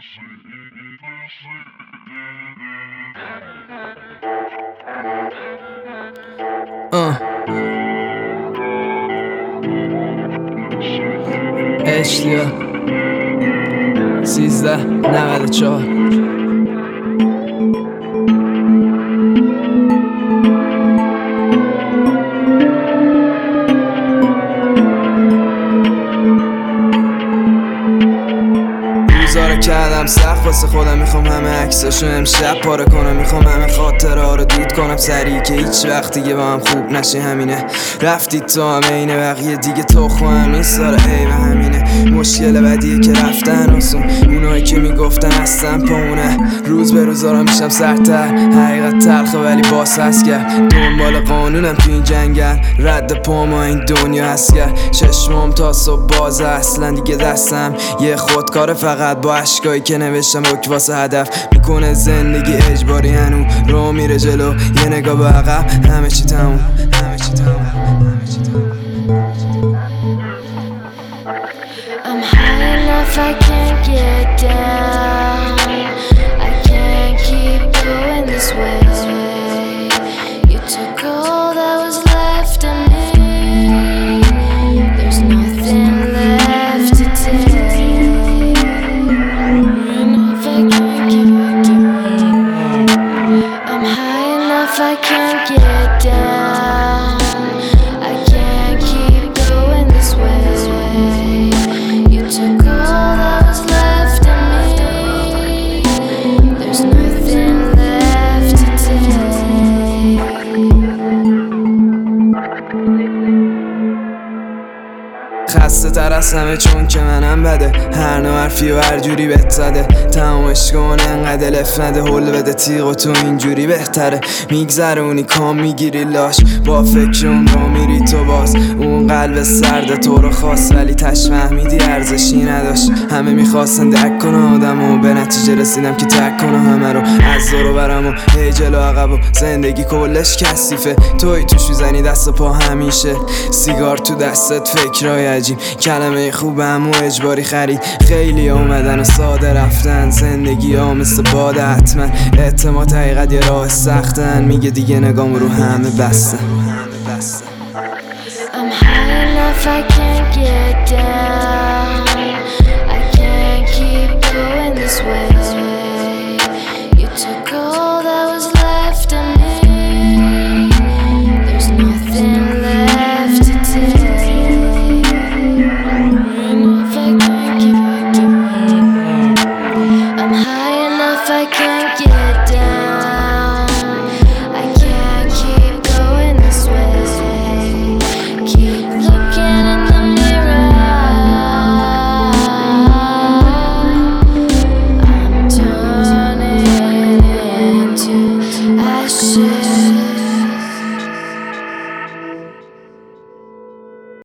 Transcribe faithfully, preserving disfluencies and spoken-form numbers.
آه اشتیا سیزده نود چهار روزا کردم سخت واسه خودم، میخوام همه عکساشو امشب پاره کنم، میخوام همه خاطره ها رو دود کنم سریع که هیچ وقت دیگه با هم خوب نشه. همینه رفتی تو همه اینه بقیه دیگه تو خواهم نیست. داره ای و همینه مشکل بعدیه که رفتن آسون، اونایی که میگفتن هستن پامونه. روز به روز دارم میشم سرتر، حقیقت تلخه ولی باز هست کرد. دنبال قانونم تو این جنگل، رد پاما این دنیا هست کرد. چشمام تا صبح بازه، اصلا دیگه دستم یه خودکار، فقط با عشقایی که نوشتم رک واسه هدف میکنه زندگی اجباری. هنو رو میره جلو، یه نگاه به عقب، همه چی تموم، همه چی تموم، همه چی تموم. I'm high enough, I can't get down. I can't keep going this way. You took all that was left of me. There's nothing left to take. Enough, I can't get down. I'm high enough, I can't get down. I can't keep going this way. Took all that was left of me. There's nothing left to take. خسته تر از همه چون که منم بده، هر نوع حرفی و هر جوری بهت زده. تمامش کن انقدر لف نده، هل بده تیغ و تو اینجوری بهتره. میگذرونی کام میگیری لاش، با فکر اون را میری تو باز. اون قلب سرد تو رو خواست ولی تش فهمیدی ارزشی نداشت. همه میخواستن درک کنه آدم و به نتیجه رسیدم که ترک کنه همه رو. از دور و برم و هی جلو عقب و زندگی کلش کثیفه. توی توش میزنی دست پا همیشه، سیگار تو دستت، فکرای عجیب، کلمه خوبم و اجباری خرید. خیلی اومدن و ساده رفتن، زندگی ها مثل باده حتما. اعتماد حقیقت یه راه سختن، میگه دیگه نگام رو همه بستن. I'm high enough, I can't get down.